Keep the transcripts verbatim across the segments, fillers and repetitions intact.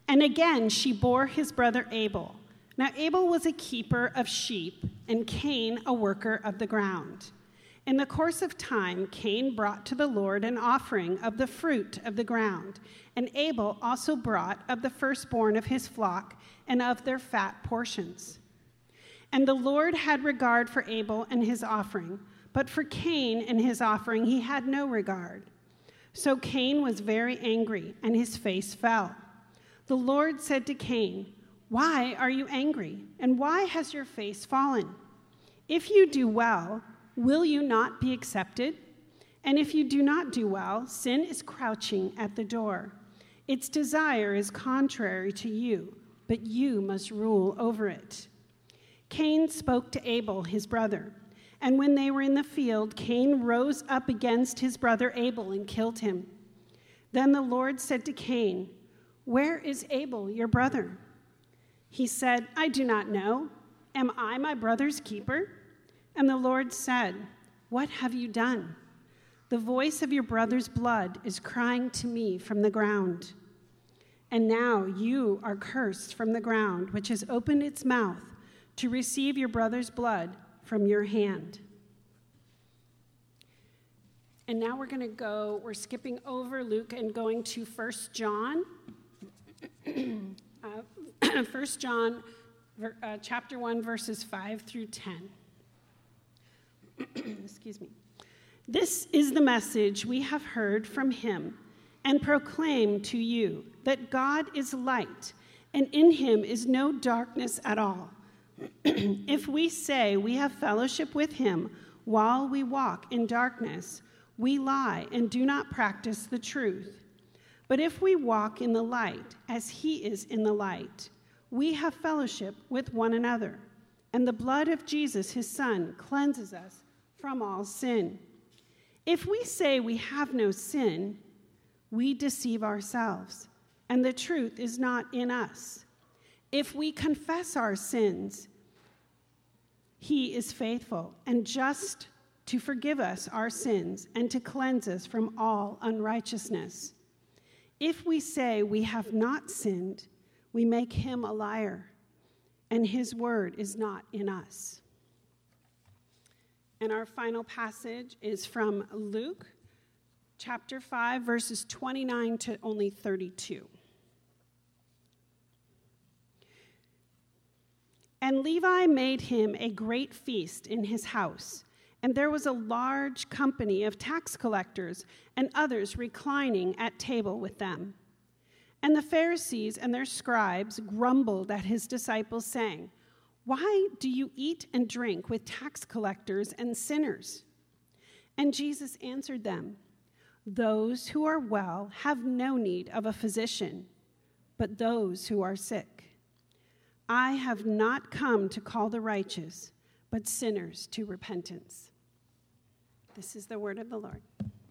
And again she bore his brother Abel. Now Abel was a keeper of sheep, and Cain a worker of the ground. In the course of time, Cain brought to the Lord an offering of the fruit of the ground, and Abel also brought of the firstborn of his flock and of their fat portions. And the Lord had regard for Abel and his offering, but for Cain and his offering he had no regard. So Cain was very angry, and his face fell. The Lord said to Cain, "Why are you angry, and why has your face fallen? If you do well, will you not be accepted? And if you do not do well, sin is crouching at the door. Its desire is contrary to you, but you must rule over it." Cain spoke to Abel, his brother. And when they were in the field, Cain rose up against his brother Abel and killed him. Then the Lord said to Cain, "Where is Abel, your brother?" He said, "I do not know. Am I my brother's keeper?" And the Lord said, "What have you done? The voice of your brother's blood is crying to me from the ground. And now you are cursed from the ground, which has opened its mouth to receive your brother's blood from your hand." And now we're going to go, we're skipping over Luke and going to First John. uh, First John uh, chapter one, verses five through ten. Excuse me. "This is the message we have heard from him and proclaim to you, that God is light, and in him is no darkness at all. If we say we have fellowship with him while we walk in darkness, we lie and do not practice the truth. But if we walk in the light, as he is in the light, we have fellowship with one another, and the blood of Jesus, his son, cleanses us from all sin. If we say we have no sin, we deceive ourselves, and the truth is not in us. If we confess our sins, he is faithful and just to forgive us our sins and to cleanse us from all unrighteousness. If we say we have not sinned, we make him a liar, and his word is not in us." And our final passage is from Luke chapter five, verses twenty-nine to only thirty-two. "And Levi made him a great feast in his house, and there was a large company of tax collectors and others reclining at table with them. And the Pharisees and their scribes grumbled at his disciples, saying, 'Why do you eat and drink with tax collectors and sinners?' And Jesus answered them, 'Those who are well have no need of a physician, but those who are sick. I have not come to call the righteous, but sinners to repentance.'" This is the word of the Lord.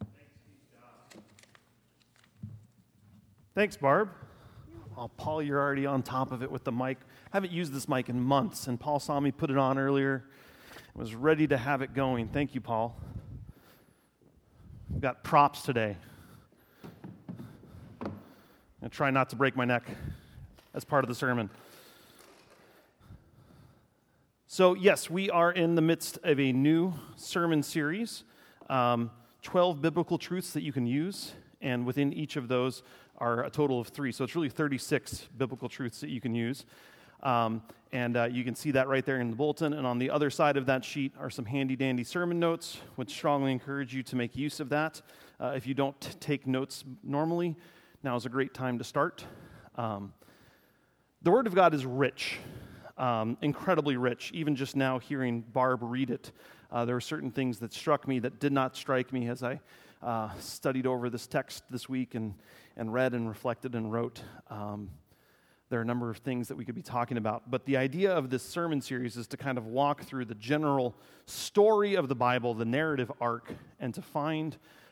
Thanks, Barb. Oh, Paul, you're already on top of it with the mic. I haven't used this mic in months, and Paul saw me put it on earlier and was ready to have it going. Thank you, Paul. We've got props today. I'm going to try not to break my neck as part of the sermon. So, yes, we are in the midst of a new sermon series, um, twelve biblical truths that you can use, and within each of those are a total of three. So it's really thirty-six biblical truths that you can use. Um, and uh, you can see that right there in the bulletin. And on the other side of that sheet are some handy-dandy sermon notes, which strongly encourage you to make use of that. Uh, if you don't t- take notes normally, now is a great time to start. Um, the Word of God is rich, um, incredibly rich. Even just now hearing Barb read it, uh, there were certain things that struck me that did not strike me as I uh, studied over this text this week and, and read and reflected and wrote. Um, There are a number of things that we could be talking about. But the idea of this sermon series is to kind of walk through the general story of the Bible, the narrative arc, and to find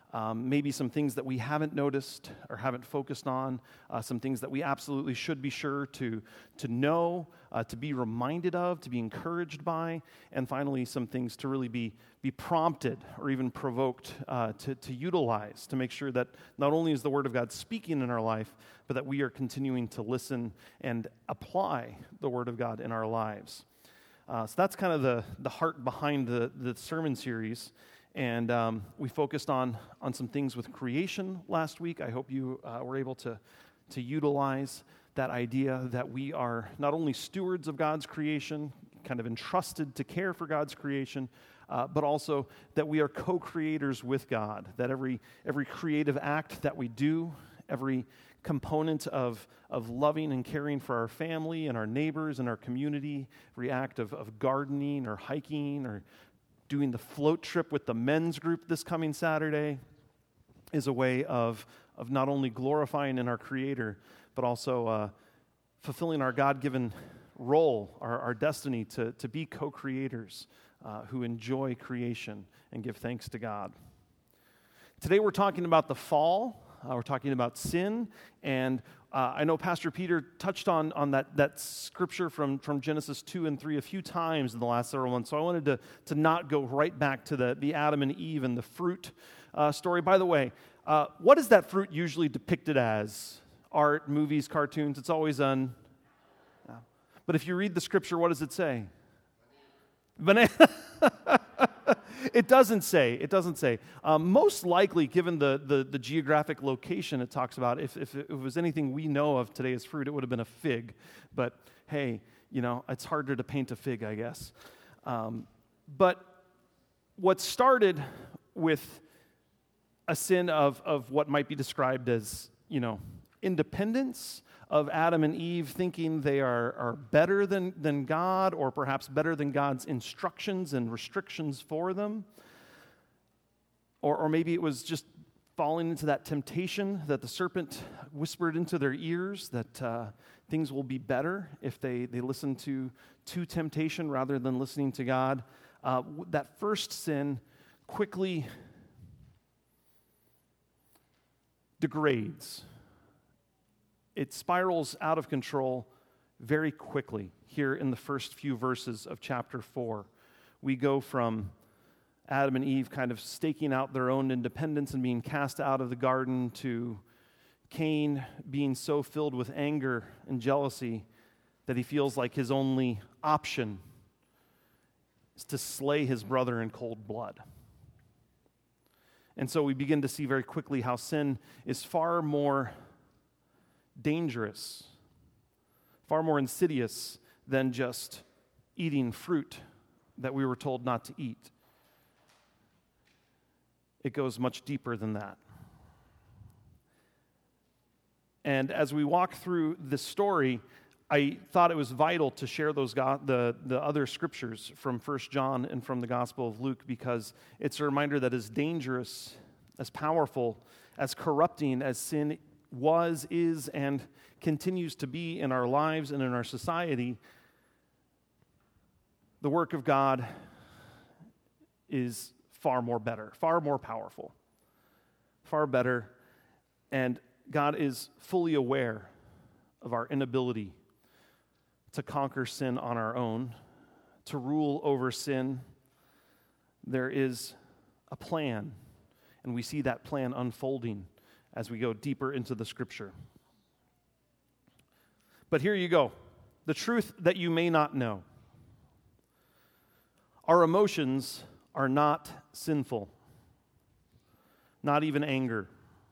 Um, maybe some things that we haven't noticed or haven't focused on, uh, some things that we absolutely should be sure to, to know, uh, to be reminded of, to be encouraged by, and finally some things to really be, be prompted or even provoked uh, to, to utilize to make sure that not only is the Word of God speaking in our life, but that we are continuing to listen and apply the Word of God in our lives. Uh, so that's kind of the, the heart behind the, the sermon series. And um, we focused on, on some things with creation last week. I hope you uh, were able to, to utilize that idea that we are not only stewards of God's creation, kind of entrusted to care for God's creation, uh, but also that we are co-creators with God, that every, every creative act that we do, every component of, of loving and caring for our family and our neighbors and our community, every act of, of gardening or hiking or doing the float trip with the men's group this coming Saturday is a way of, of not only glorifying in our Creator, but also uh, fulfilling our God-given role, our, our destiny to, to be co-creators uh, who enjoy creation and give thanks to God. Today we're talking about the fall. Uh, we're talking about sin, and uh, I know Pastor Peter touched on, on that, that scripture from, from Genesis two and three a few times in the last several months, so I wanted to, to not go right back to the, the Adam and Eve and the fruit uh, story. By the way, uh, what is that fruit usually depicted as? Art, movies, cartoons, it's always on. Yeah. But if you read the scripture, what does it say? Banana. It doesn't say. It doesn't say. Um, most likely, given the, the, the geographic location it talks about, if, if it was anything we know of today as fruit, it would have been a fig. But hey, you know, it's harder to paint a fig, I guess. Um, but what started with a sin of, of what might be described as, you know, independence, of Adam and Eve thinking they are, are better than, than God, or perhaps better than God's instructions and restrictions for them. Or, or maybe it was just falling into that temptation that the serpent whispered into their ears, that uh, things will be better if they, they listen to, to temptation rather than listening to God. Uh, that first sin quickly degrades. It spirals out of control very quickly here in the first few verses of chapter four. We go from Adam and Eve kind of staking out their own independence and being cast out of the garden to Cain being so filled with anger and jealousy that he feels like his only option is to slay his brother in cold blood. And so we begin to see very quickly how sin is far more dangerous, far more insidious than just eating fruit that we were told not to eat. It goes much deeper than that. And as we walk through this story, I thought it was vital to share those go- the, the other scriptures from First John and from the Gospel of Luke, because it's a reminder that as dangerous, as powerful, as corrupting as sin was, is, and continues to be in our lives and in our society, the work of God is far more better, far more powerful, far better, and God is fully aware of our inability to conquer sin on our own, to rule over sin. There is a plan, and we see that plan unfolding as we go deeper into the scripture. But here you go. The truth that you may not know. Our emotions are not sinful, not even anger.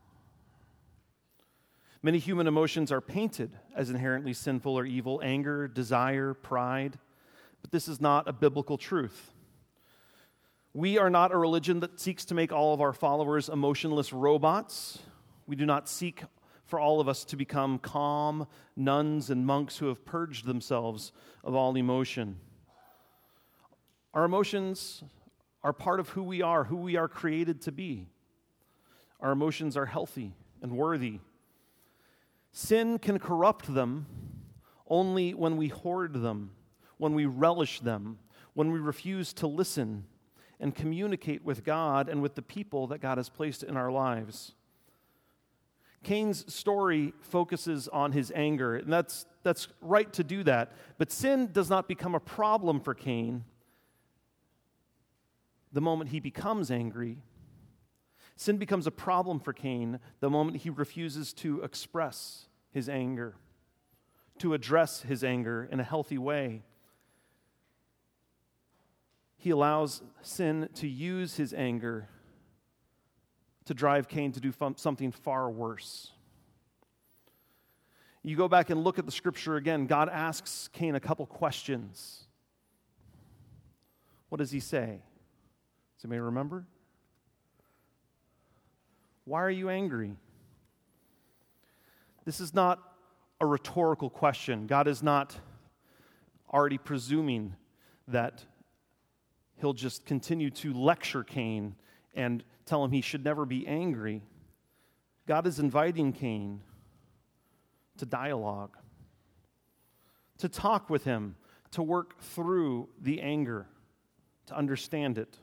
Many human emotions are painted as inherently sinful or evil: anger, desire, pride. But this is not a biblical truth. We are not a religion that seeks to make all of our followers emotionless robots. We do not seek for all of us to become calm nuns and monks who have purged themselves of all emotion. Our emotions are part of who we are, who we are created to be. Our emotions are healthy and worthy. Sin can corrupt them only when we hoard them, when we relish them, when we refuse to listen and communicate with God and with the people that God has placed in our lives. Cain's story focuses on his anger, and that's, that's right to do that. But sin does not become a problem for Cain the moment he becomes angry. Sin becomes a problem for Cain the moment he refuses to express his anger, to address his anger in a healthy way. He allows sin to use his anger to drive Cain to do something far worse. You go back and look at the scripture again. God asks Cain a couple questions. What does he say? Does anybody remember? Why are you angry? This is not a rhetorical question. God is not already presuming that he'll just continue to lecture Cain and tell him he should never be angry. God is inviting Cain to dialogue, to talk with him, to work through the anger, to understand it.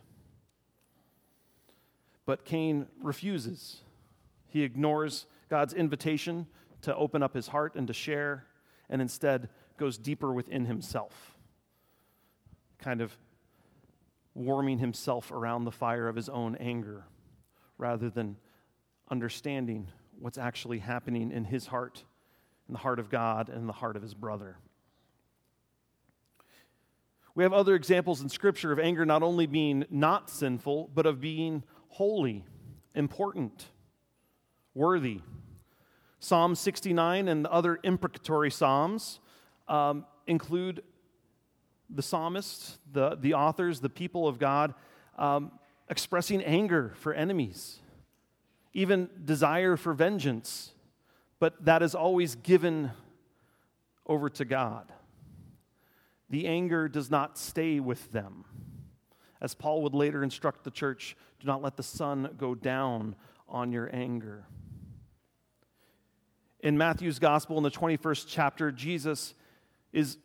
But Cain refuses. He ignores God's invitation to open up his heart and to share, and instead goes deeper within himself, kind of warming himself around the fire of his own anger, rather than understanding what's actually happening in his heart, in the heart of God, and in the heart of his brother. We have other examples in Scripture of anger not only being not sinful, but of being holy, important, worthy. Psalm sixty-nine and the other imprecatory psalms um, include the psalmists, the, the authors, the people of God, um, expressing anger for enemies, even desire for vengeance, but that is always given over to God. The anger does not stay with them. As Paul would later instruct the church, do not let the sun go down on your anger. In Matthew's gospel, in the twenty-first chapter, Jesus is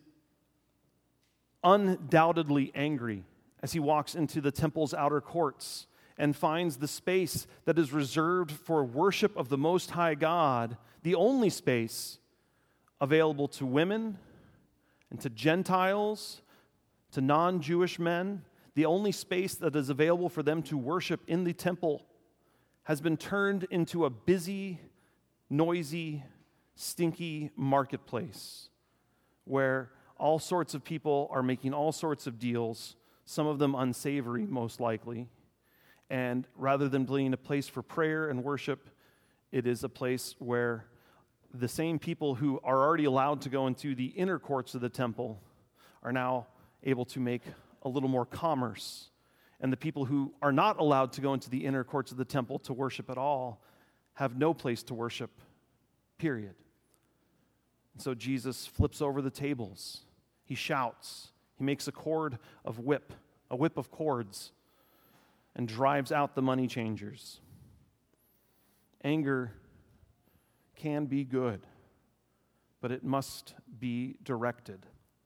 undoubtedly angry as he walks into the temple's outer courts and finds the space that is reserved for worship of the Most High God, the only space available to women and to Gentiles, to non-Jewish men. The only space that is available for them to worship in the temple has been turned into a busy, noisy, stinky marketplace where all sorts of people are making all sorts of deals, some of them unsavory, most likely. And rather than being a place for prayer and worship, it is a place where the same people who are already allowed to go into the inner courts of the temple are now able to make a little more commerce. And the people who are not allowed to go into the inner courts of the temple to worship at all have no place to worship, period. And so Jesus flips over the tables. He shouts. He makes a cord of whip, a whip of cords, and drives out the money changers. Anger can be good, but it must be directed.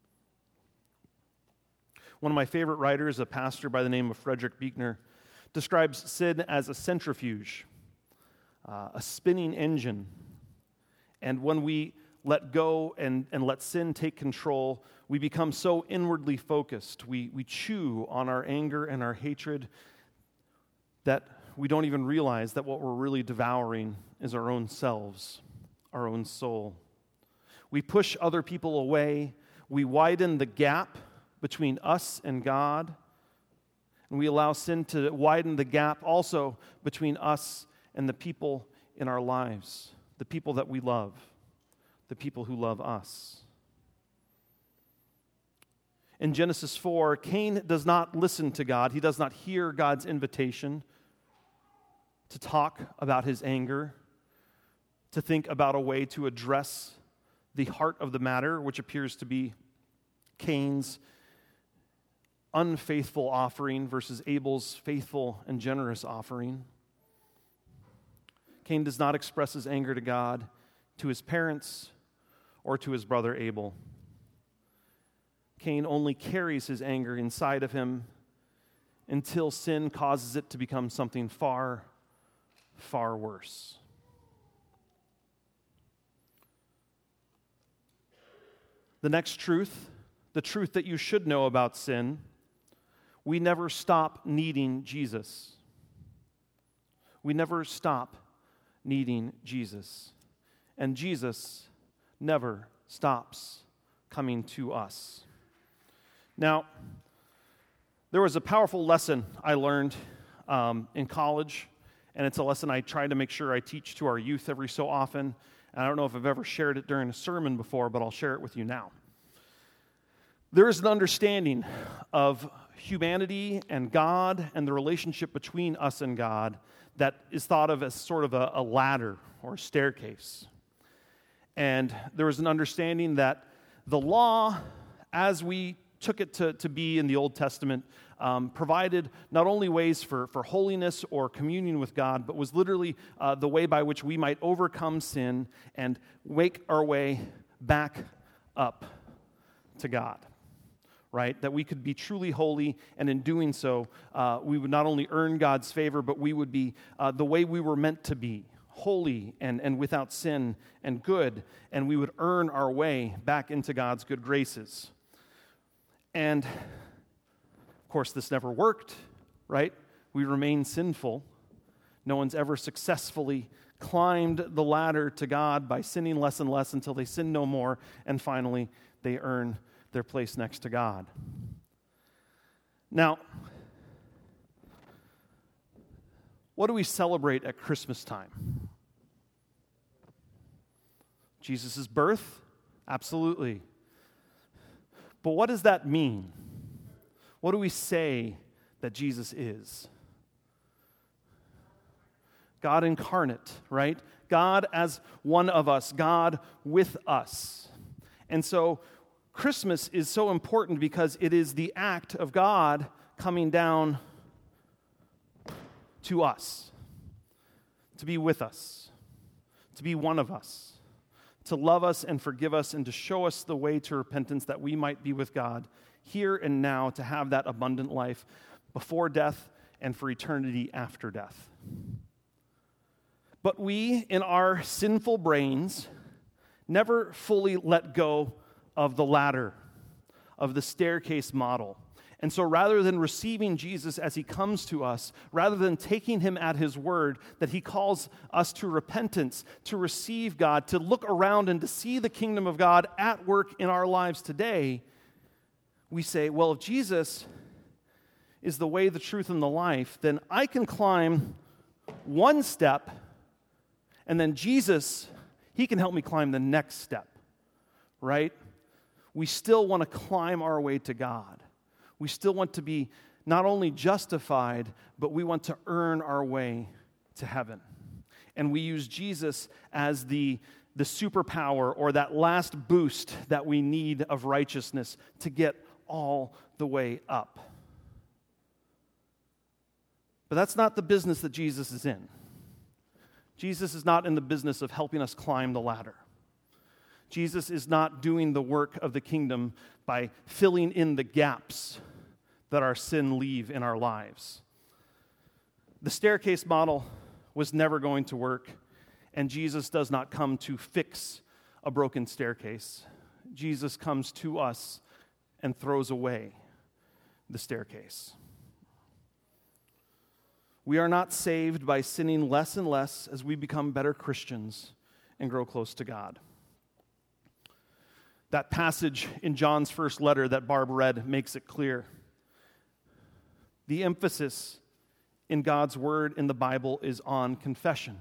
One of my favorite writers, a pastor by the name of Frederick Buechner, describes sin as a centrifuge, uh, a spinning engine. And when we let go and, and let sin take control, we become so inwardly focused. We, we chew on our anger and our hatred that we don't even realize that what we're really devouring is our own selves, our own soul. We push other people away. We widen the gap between us and God. And we allow sin to widen the gap also between us and the people in our lives, the people that we love, the people who love us. In Genesis four, Cain does not listen to God. He does not hear God's invitation to talk about his anger, to think about a way to address the heart of the matter, which appears to be Cain's unfaithful offering versus Abel's faithful and generous offering. Cain does not express his anger to God, to his parents, or to his brother Abel. Cain only carries his anger inside of him until sin causes it to become something far, far worse. The next truth, the truth that you should know about sin, we never stop needing Jesus. We never stop needing Jesus. And Jesus never stops coming to us. Now, there was a powerful lesson I learned um, in college, and it's a lesson I try to make sure I teach to our youth every so often. And I don't know if I've ever shared it during a sermon before, but I'll share it with you now. There is an understanding of humanity and God and the relationship between us and God that is thought of as sort of a, a ladder or a staircase. And there was an understanding that the law, as we took it to, to be in the Old Testament, um, provided not only ways for, for holiness or communion with God, but was literally uh, the way by which we might overcome sin and make our way back up to God, right? That we could be truly holy, and in doing so, uh, we would not only earn God's favor, but we would be uh, the way we were meant to be, holy and, and without sin and good, and we would earn our way back into God's good graces. And, of course, this never worked, right? We remain sinful. No one's ever successfully climbed the ladder to God by sinning less and less until they sin no more, and finally they earn their place next to God. Now, what do we celebrate at Christmas time? Jesus' birth? Absolutely. But what does that mean? What do we say that Jesus is? God incarnate, right? God as one of us, God with us. And so Christmas is so important because it is the act of God coming down to us, to be with us, to be one of us, to love us and forgive us, and to show us the way to repentance that we might be with God here and now, to have that abundant life before death and for eternity after death. But we, in our sinful brains, never fully let go of the ladder, of the staircase model. And so rather than receiving Jesus as he comes to us, rather than taking him at his word, that he calls us to repentance, to receive God, to look around and to see the kingdom of God at work in our lives today, we say, well, if Jesus is the way, the truth, and the life, then I can climb one step, and then Jesus, he can help me climb the next step, right? We still want to climb our way to God. We still want to be not only justified, but we want to earn our way to heaven. And we use Jesus as the, the superpower or that last boost that we need of righteousness to get all the way up. But that's not the business that Jesus is in. Jesus is not in the business of helping us climb the ladder. Jesus is not doing the work of the kingdom by filling in the gaps that our sin leave in our lives. The staircase model was never going to work, and Jesus does not come to fix a broken staircase. Jesus comes to us and throws away the staircase. We are not saved by sinning less and less as we become better Christians and grow close to God. That passage in John's first letter that Barb read makes it clear. The emphasis in God's word in the Bible is on confession,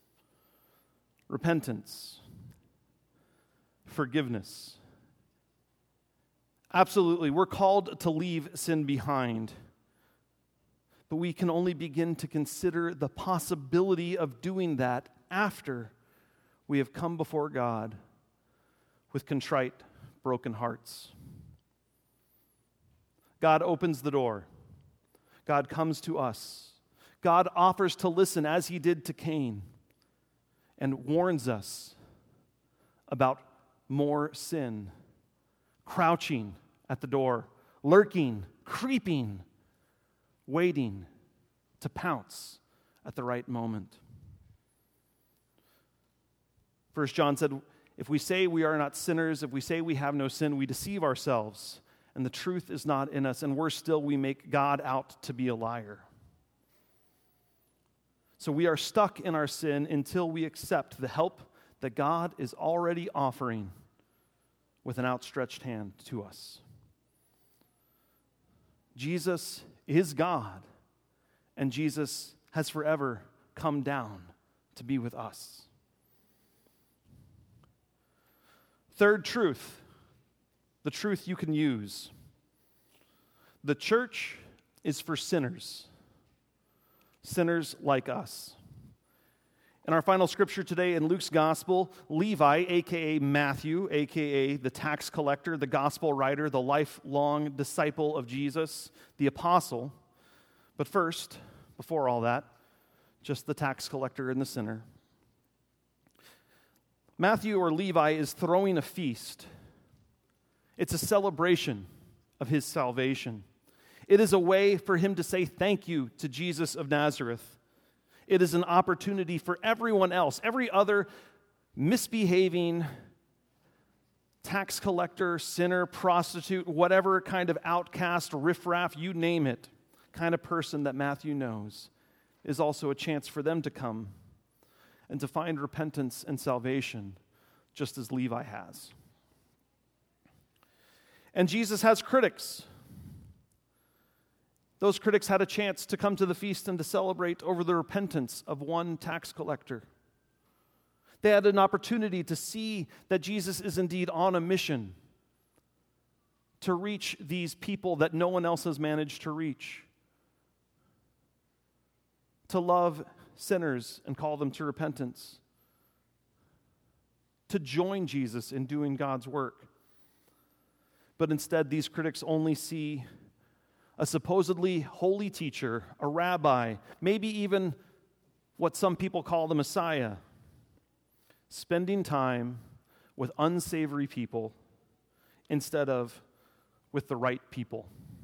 repentance, forgiveness. Absolutely, we're called to leave sin behind, but we can only begin to consider the possibility of doing that after we have come before God with contrite, broken hearts. God opens the door. God comes to us. God offers to listen as he did to Cain and warns us about more sin, crouching at the door, lurking, creeping, waiting to pounce at the right moment. First John said, if we say we are not sinners, if we say we have no sin, we deceive ourselves, and the truth is not in us, and worse still, we make God out to be a liar. So we are stuck in our sin until we accept the help that God is already offering with an outstretched hand to us. Jesus is God, and Jesus has forever come down to be with us. Third truth, the truth you can use. The church is for sinners, sinners like us. In our final scripture today in Luke's gospel, Levi, a k a. Matthew, a k a the tax collector, the gospel writer, the lifelong disciple of Jesus, the apostle. But first, before all that, just the tax collector and the sinner. Matthew, or Levi, is throwing a feast. It's a celebration of his salvation. It is a way for him to say thank you to Jesus of Nazareth. It is an opportunity for everyone else, every other misbehaving tax collector, sinner, prostitute, whatever kind of outcast, riffraff, you name it, kind of person that Matthew knows, is also a chance for them to come and to find repentance and salvation, just as Levi has. And Jesus has critics. Those critics had a chance to come to the feast and to celebrate over the repentance of one tax collector. They had an opportunity to see that Jesus is indeed on a mission to reach these people that no one else has managed to reach, to love sinners and call them to repentance, to join Jesus in doing God's work. But instead, these critics only see a supposedly holy teacher, a rabbi, maybe even what some people call the Messiah, spending time with unsavory people instead of with the right people.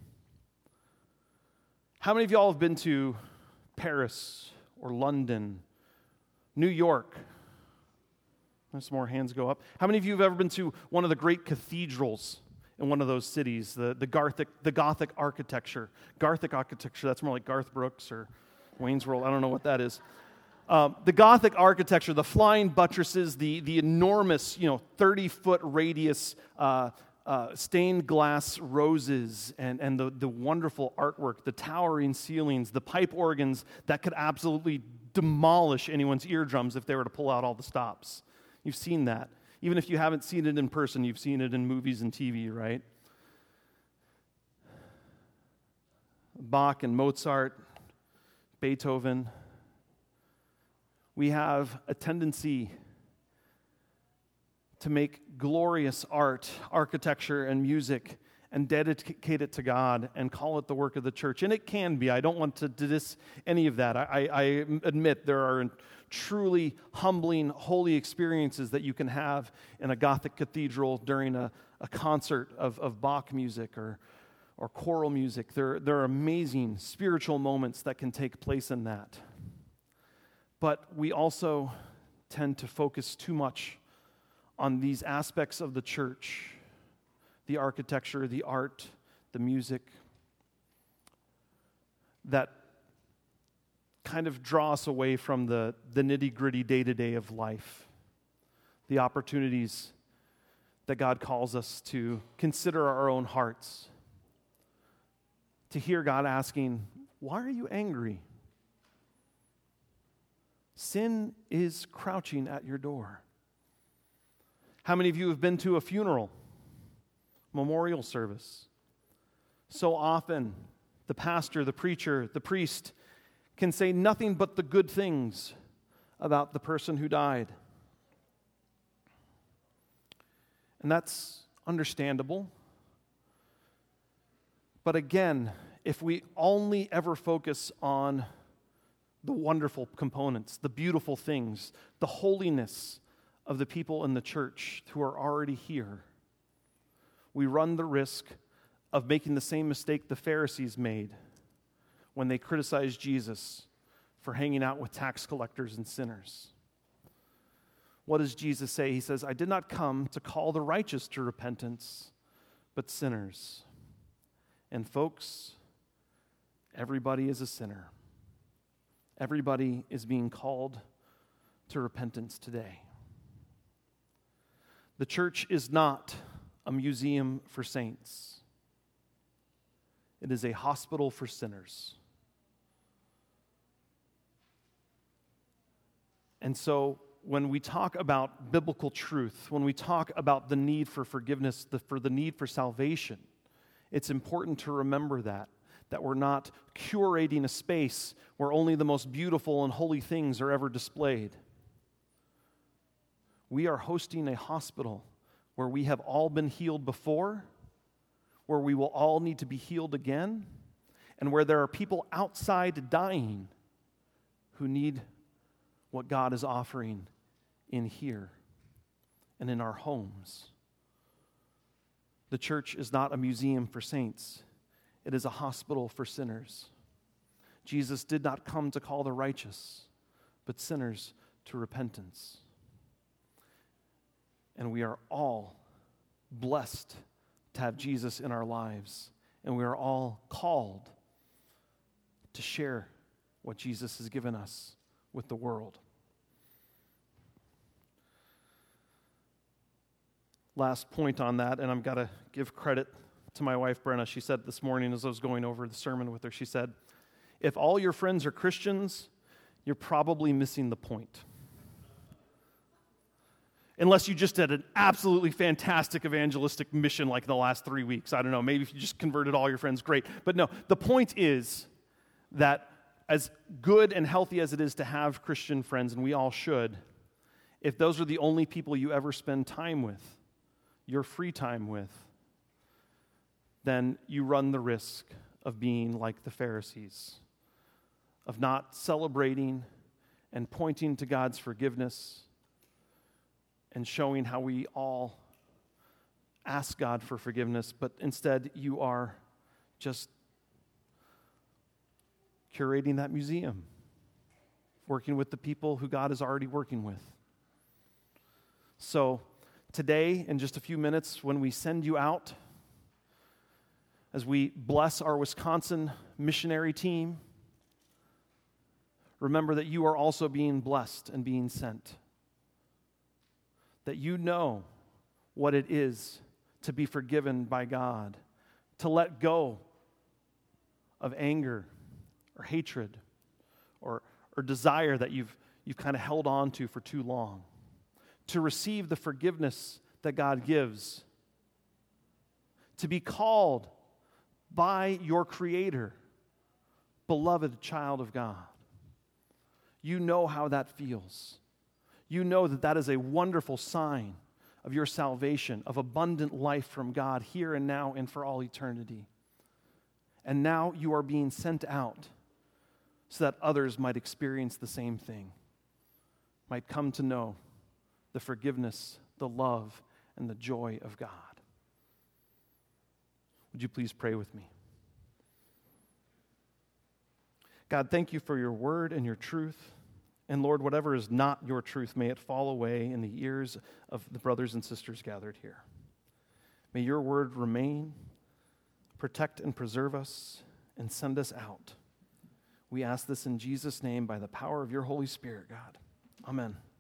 How many of y'all have been to Paris or London, New York? Some more hands go up. How many of you have ever been to one of the great cathedrals in one of those cities, the, the, Gothic, the Gothic architecture? Gothic architecture, that's more like Garth Brooks or Wayne's World. I don't know what that is. Um, the Gothic architecture, the flying buttresses, the, the enormous, you know, thirty-foot radius uh, uh, stained glass roses, and, and the, the wonderful artwork, the towering ceilings, the pipe organs that could absolutely demolish anyone's eardrums if they were to pull out all the stops. You've seen that. Even if you haven't seen it in person, you've seen it in movies and T V, right? Bach and Mozart, Beethoven. We have a tendency to make glorious art, architecture, and music and dedicate it to God and call it the work of the church. And it can be. I don't want to diss any of that. I, I admit there are truly humbling, holy experiences that you can have in a Gothic cathedral during a, a concert of, of Bach music or, or choral music. There, there are amazing spiritual moments that can take place in that. But we also tend to focus too much on these aspects of the church, the architecture, the art, the music, that kind of draw us away from the, the nitty-gritty day-to-day of life, the opportunities that God calls us to consider our own hearts, to hear God asking, why are you angry? Sin is crouching at your door. How many of you have been to a funeral, memorial service? So often, the pastor, the preacher, the priest can say nothing but the good things about the person who died. And that's understandable. But again, if we only ever focus on the wonderful components, the beautiful things, the holiness of the people in the church who are already here, we run the risk of making the same mistake the Pharisees made, when they criticized Jesus for hanging out with tax collectors and sinners. What does Jesus say? He says, I did not come to call the righteous to repentance, but sinners. And folks, everybody is a sinner. Everybody is being called to repentance today. The church is not a museum for saints. It is a hospital for sinners. And so when we talk about biblical truth, when we talk about the need for forgiveness, the, for the need for salvation, it's important to remember that, that we're not curating a space where only the most beautiful and holy things are ever displayed. We are hosting a hospital where we have all been healed before, where we will all need to be healed again, and where there are people outside dying who need what God is offering in here and in our homes. The church is not a museum for saints. It is a hospital for sinners. Jesus did not come to call the righteous, but sinners to repentance. And we are all blessed to have Jesus in our lives. And we are all called to share what Jesus has given us with the world. Last point on that, and I've got to give credit to my wife, Brenna. She said this morning as I was going over the sermon with her, she said, if all your friends are Christians, you're probably missing the point. Unless you just did an absolutely fantastic evangelistic mission like the last three weeks. I don't know, maybe if you just converted all your friends, great. But no, the point is that as good and healthy as it is to have Christian friends, and we all should, if those are the only people you ever spend time with, your free time with, then you run the risk of being like the Pharisees, of not celebrating and pointing to God's forgiveness and showing how we all ask God for forgiveness, but instead you are just curating that museum, working with the people who God is already working with. So today, in just a few minutes, when we send you out, as we bless our Wisconsin missionary team, remember that you are also being blessed and being sent. That you know what it is to be forgiven by God, to let go of anger or hatred or, or desire that you've, you've kind of held on to for too long, to receive the forgiveness that God gives, to be called by your Creator, beloved child of God. You know how that feels. You know that that is a wonderful sign of your salvation, of abundant life from God here and now and for all eternity. And now you are being sent out so that others might experience the same thing, might come to know the forgiveness, the love, and the joy of God. Would you please pray with me? God, thank you for your word and your truth. And Lord, whatever is not your truth, may it fall away in the ears of the brothers and sisters gathered here. May your word remain, protect and preserve us, and send us out. We ask this in Jesus' name by the power of your Holy Spirit, God. Amen.